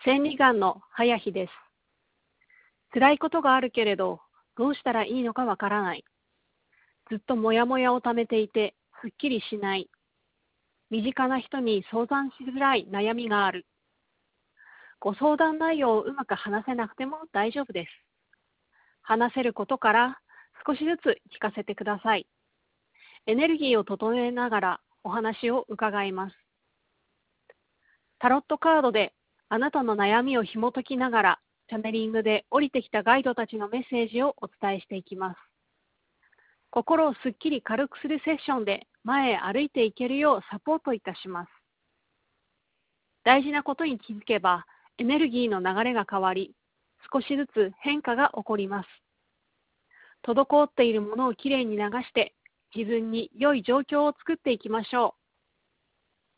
千里眼の早日です。辛いことがあるけれど、どうしたらいいのかわからない。ずっともやもやをためていて、すっきりしない。身近な人に相談しづらい悩みがある。ご相談内容をうまく話せなくても大丈夫です。話せることから少しずつ聞かせてください。エネルギーを整えながらお話を伺います。タロットカードであなたの悩みを紐解きながら、チャネリングで降りてきたガイドたちのメッセージをお伝えしていきます。心をすっきり軽くするセッションで前へ歩いていけるようサポートいたします。大事なことに気づけば、エネルギーの流れが変わり、少しずつ変化が起こります。滞っているものをきれいに流して、自分に良い状況を作っていきましょう。